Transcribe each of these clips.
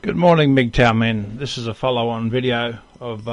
Good morning, MGTOW men. This is a follow-on video of,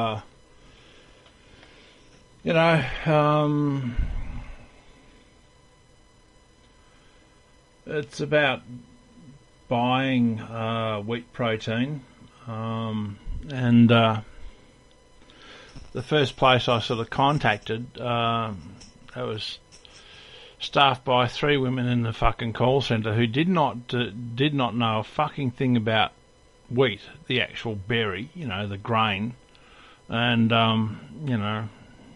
it's about buying wheat protein, and the first place I sort of contacted, it was staffed by 3 women in the fucking call centre who did not know a fucking thing about wheat, the actual berry, the grain, and and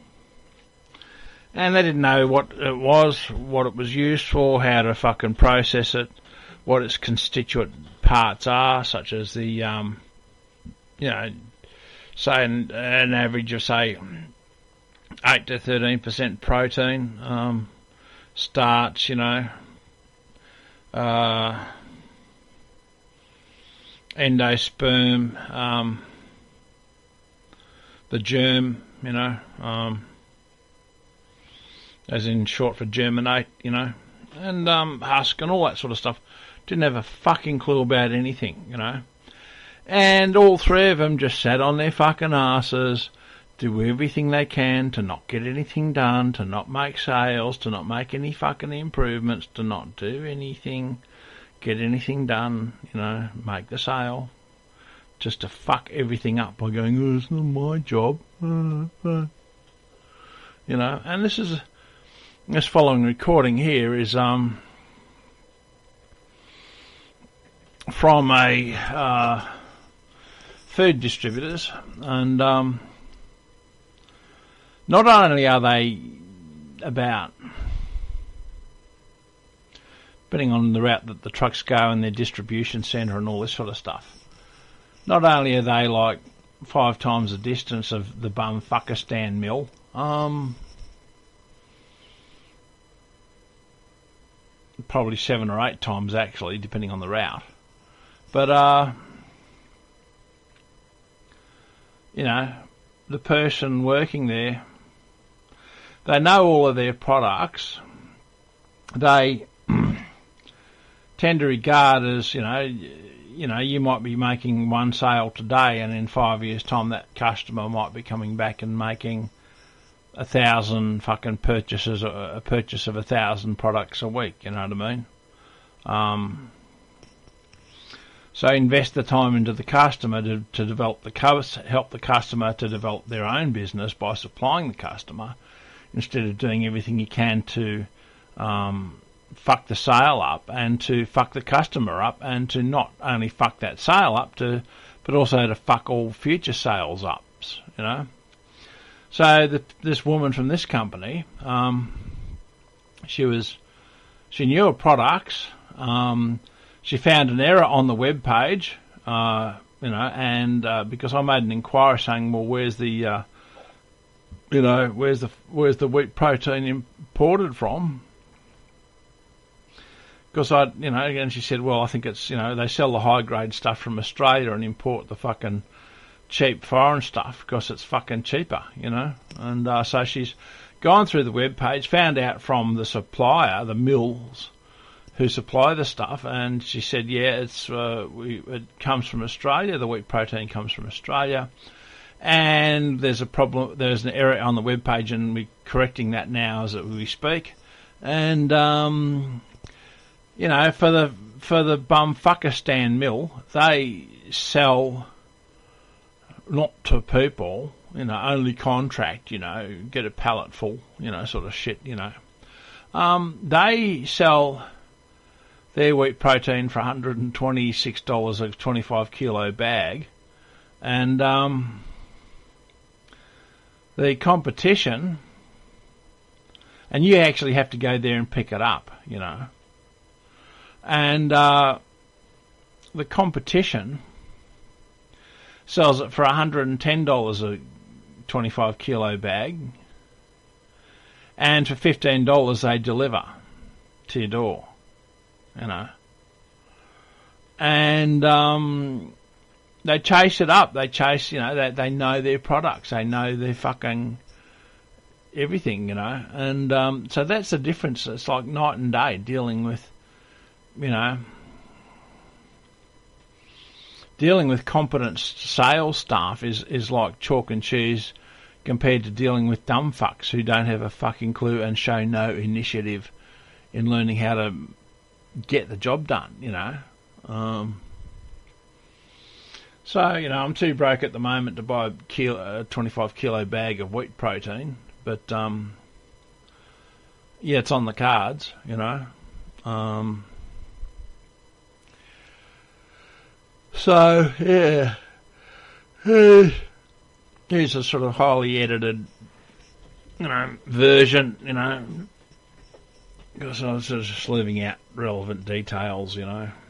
they didn't know what it was used for, how to fucking process it, what its constituent parts are, such as the say an average of say 8 to 13% protein, starch, endosperm, the germ, as in short for germinate, and husk and all that sort of stuff. Didn't have a fucking clue about anything, And all 3 of them just sat on their fucking asses, do everything they can to not get anything done, to not make sales, to not make any fucking improvements, to not do anything, get anything done, make the sale, just to fuck everything up by going, oh, it's not my job, and this following recording here is from a food distributors, and not only are they about, depending on the route that the trucks go and their distribution centre and all this sort of stuff, not only are they like 5 times the distance of the Bumfuckistan mill, probably 7 or 8 times actually, depending on the route. But the person working there, they know all of their products. They tend to regard as, you might be making one sale today, and in 5 years' time that customer might be coming back and making 1,000 fucking purchases, a purchase of 1,000 products a week, you know what I mean? So invest the time into the customer to develop help the customer to develop their own business by supplying the customer, instead of doing everything you can to fuck the sale up and to fuck the customer up, and to not only fuck that sale up, but also to fuck all future sales ups, So this woman from this company, she knew her products. She found an error on the web page, and because I made an inquiry saying, well, where's the wheat protein imported from? Because and she said, well, I think it's, they sell the high grade stuff from Australia and import the fucking cheap foreign stuff because it's fucking cheaper, And so she's gone through the web page, found out from the supplier, the mills who supply the stuff, and she said, yeah, it comes from Australia. The wheat protein comes from Australia, and there's a problem. There's an error on the web page, and we're correcting that now as we speak. And for the Bumfuckistan mill, they sell not to people, only contract, get a pallet full, sort of shit, They sell their wheat protein for $126 a 25 kilo bag, and the competition, and you actually have to go there and pick it up, and the competition sells it for $110 a 25 kilo bag, and for $15 they deliver to your door, and they chase it up. They chase, they know their products. They know their fucking everything, and so that's the difference. It's like night and day dealing with, dealing with competent sales staff is like chalk and cheese compared to dealing with dumb fucks who don't have a fucking clue and show no initiative in learning how to get the job done, you know. So, I'm too broke at the moment to buy a 25 kilo bag of wheat protein, but yeah, it's on the cards, So, yeah, here's a sort of highly edited, version, because I was sort of just leaving out relevant details,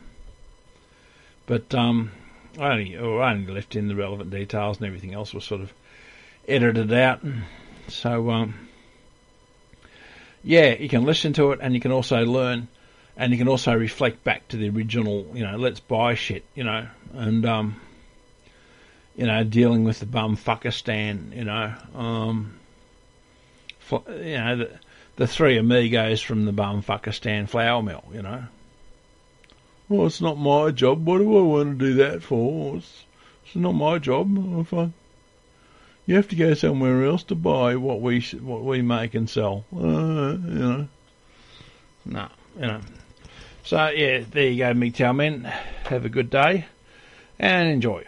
But I only left in the relevant details, and everything else was sort of edited out. So, yeah, you can listen to it, and you can also learn, and you can also reflect back to the original, let's buy shit, and dealing with the bumfuckistan, the three amigos from the bumfuckistan flour mill, Well, it's not my job. What do I want to do that for? It's not my job. You have to go somewhere else to buy what we make and sell. No. So yeah, there you go, me tell men. Have a good day and enjoy.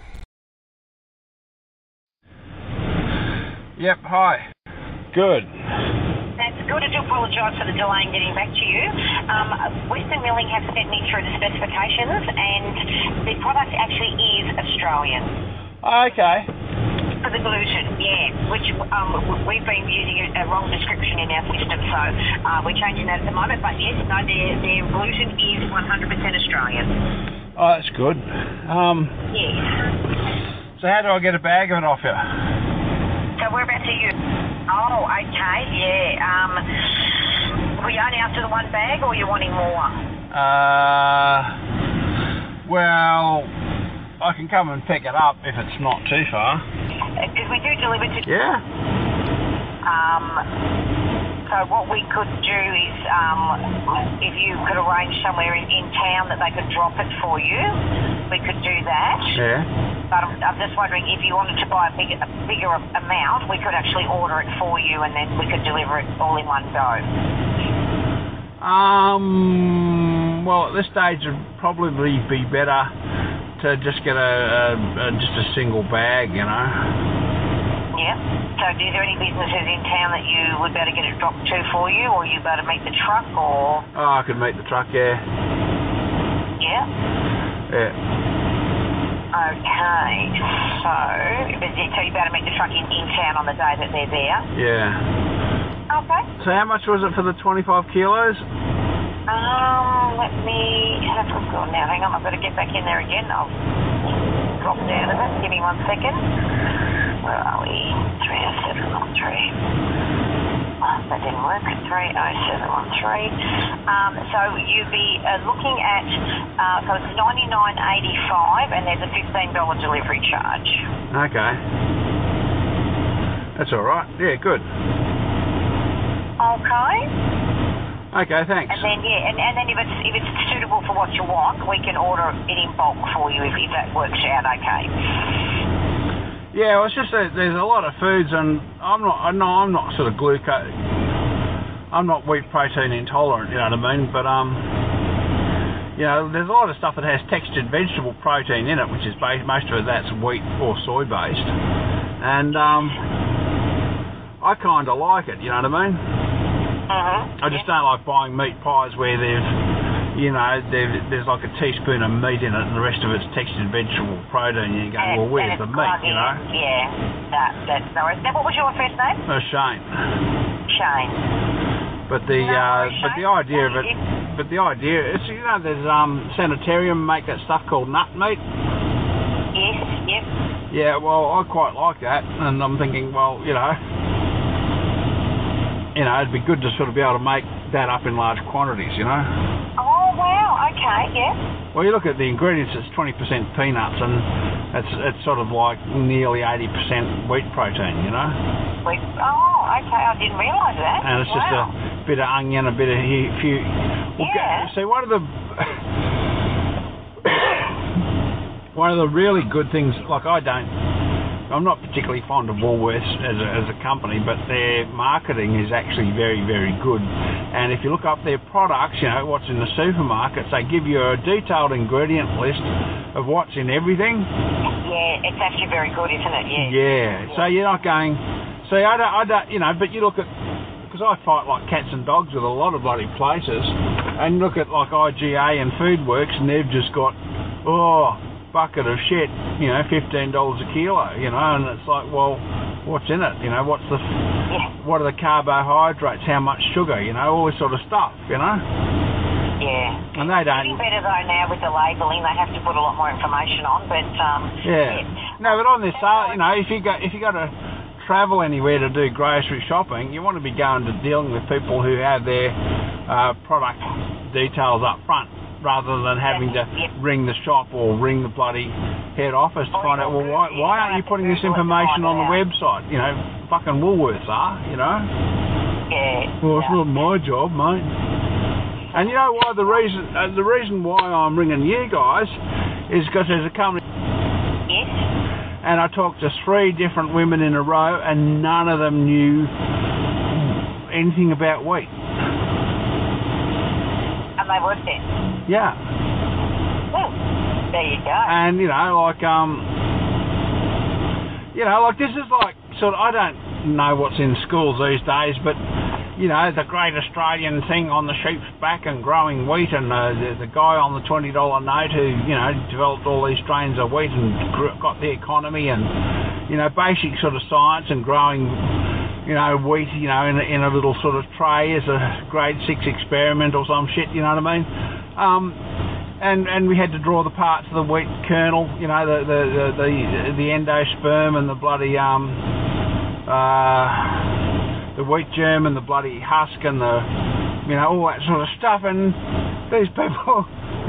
Yep. Hi. Good. That's good. I do apologise for the delay in getting back to you. Western Milling have sent me through the specifications, and the product actually is Australian. Okay. For the gluten, yeah, which we've been using a wrong description in our system, so we're changing that at the moment. But yes, no, their gluten is 100% Australian. Oh, that's good. Yes. So how do I get a bag of it off you? So whereabouts are you? Oh, okay, yeah. Were you only after the one bag, or are you wanting more? Well, I can come and pick it up if it's not too far. Because we do deliver to... Yeah. So what we could do is, if you could arrange somewhere in town that they could drop it for you, we could do that. Yeah. But I'm just wondering, if you wanted to buy a bigger amount, we could actually order it for you, and then we could deliver it all in one go. Well, at this stage, it'd probably be better to just get just a single bag, Yeah. So is there any businesses in town that you would better get it dropped to for you, or you better meet the truck, or? Oh, I could meet the truck, yeah. Yeah? Yeah. Okay, so you better meet the truck in town on the day that they're there? Yeah. Okay. So how much was it for the 25 kilos? Let me have a look now. Hang on, I've got to get back in there again. I'll drop down a bit. Give me 1 second. Where are we? 30713. That didn't work. 30713. So you'd be looking at, so it's $99.85, and there's a $15 delivery charge. Okay. That's all right. Yeah, good. Okay. Okay, thanks. And then and then if it's suitable for what you want, we can order it in bulk for you if that works out okay. Yeah, well, it's just that there's a lot of foods, and I'm not sort of glucose. I'm not wheat protein intolerant, you know what I mean? But there's a lot of stuff that has textured vegetable protein in it, which is most of it that's wheat or soy based, and I kind of like it, you know what I mean? I just don't like buying meat pies where there's like a teaspoon of meat in it and the rest of it's textured vegetable protein. And you go, well, where's the meat, Yeah, that's no worries. Now, what was your first name? Shane. Shane. But the idea of it, it's, there's Sanitarium make that stuff called nut meat. Yes, yep. Yeah, well, I quite like that, and I'm thinking, well, it'd be good to sort of be able to make that up in large quantities, Oh, wow, okay, yeah. Well, you look at the ingredients, it's 20% peanuts, and it's sort of like nearly 80% wheat protein, Wheat, okay, I didn't realise that. And it's just a bit of onion, a bit of few... Yeah. See, one of the... one of the really good things, like I'm not particularly fond of Woolworths as a company, but their marketing is actually very, very good. And if you look up their products, you know, what's in the supermarkets, they give you a detailed ingredient list of what's in everything. Yeah, it's actually very good, isn't it? Yeah. Yeah. So you're not going... See, I don't, you know, but you look at... Because I fight like cats and dogs with a lot of bloody places, and look at like IGA and Foodworks, and they've just got, bucket of shit, you know, $15 a kilo, you know, and it's like, well, what's in it? You know, what are the carbohydrates? How much sugar? You know, all this sort of stuff, you know. Yeah. And they don't. It's getting better though now with the labelling. They have to put a lot more information on, but yeah. No, but on this, you know, if you got to travel anywhere to do grocery shopping, you want to be going to dealing with people who have their product details up front, rather than having to ring the shop or ring the bloody head office to find out, well, why aren't you putting this information on the website? You know, fucking Woolworths are, you know. Yeah. Well, it's not my job, mate. And you know why? The reason why I'm ringing you guys is because there's a company. Yes. And I talked to 3 different women in a row, and none of them knew anything about wheat. And they worked there. Yeah. There you go. And you know, like this is like sort of, I don't know what's in schools these days, but you know, the great Australian thing on the sheep's back and growing wheat, and the guy on the $20 note who, you know, developed all these strains of wheat and got the economy, and you know, basic sort of science and growing, you know, wheat, you know, in a little sort of tray as a grade 6 experiment or some shit, you know what I mean? And we had to draw the parts of the wheat kernel, you know, the endosperm and the bloody the wheat germ and the bloody husk and the, you know, all that sort of stuff. And these people,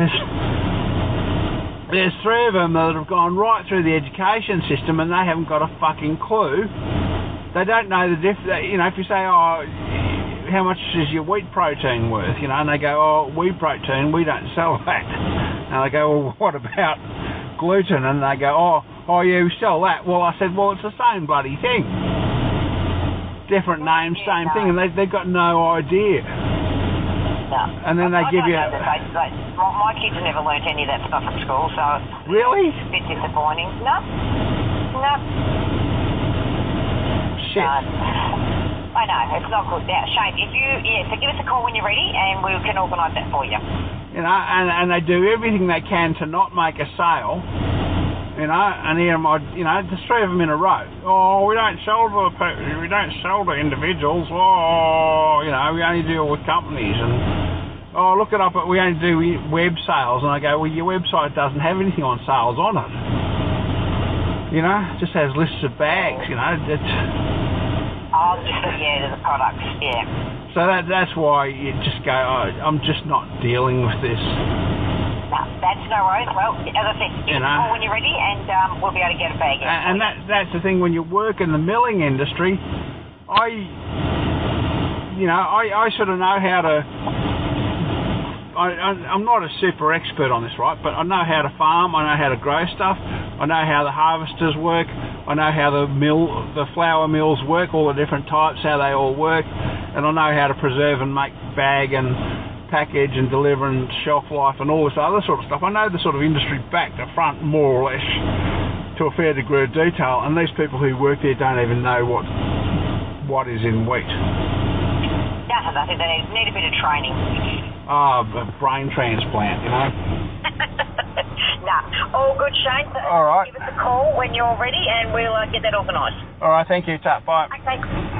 there's 3 of them that have gone right through the education system, and they haven't got a fucking clue. They don't know the difference. You know, if you say, how much is your wheat protein worth? You know, and they go, wheat protein, we don't sell that. And they go, well, what about gluten? And they go, yeah, we sell that. Well, I said, well, it's the same bloody thing. Different names, same thing, and they've got no idea. No. And then they give you... My kids have never learnt any of that stuff at school, so... Really? It's a bit disappointing. No. Shit. I know, it's not good. Now, Shane, so give us a call when you're ready, and we can organise that for you. You know, and they do everything they can to not make a sale. You know, and here you know, there's 3 of them in a row. We don't sell to individuals. You know, we only deal with companies. And look it up. We only do web sales. And I go, well, your website doesn't have anything on sales on it. You know, it just has lists of bags. You know, it's. The products. Yeah. So that's why you just go, I'm just not dealing with this. No, that's no worries. Well, as I said, give us a call when you're ready, and we'll be able to get a bag in. And that's the thing, when you work in the milling industry, I sort of know how to... I'm not a super expert on this, right? But I know how to farm, I know how to grow stuff, I know how the harvesters work, I know how the flour mills work, all the different types, how they all work, and I know how to preserve and make bag and package and deliver and shelf life and all this other sort of stuff. I know the sort of industry back to front, more or less, to a fair degree of detail, and these people who work there don't even know what is in wheat. Yeah, I think they need a bit of training. A brain transplant, you know. All good, Shane. So all right. Give us a call when you're ready, and we'll get that organised. All right, thank you. Bye. Okay.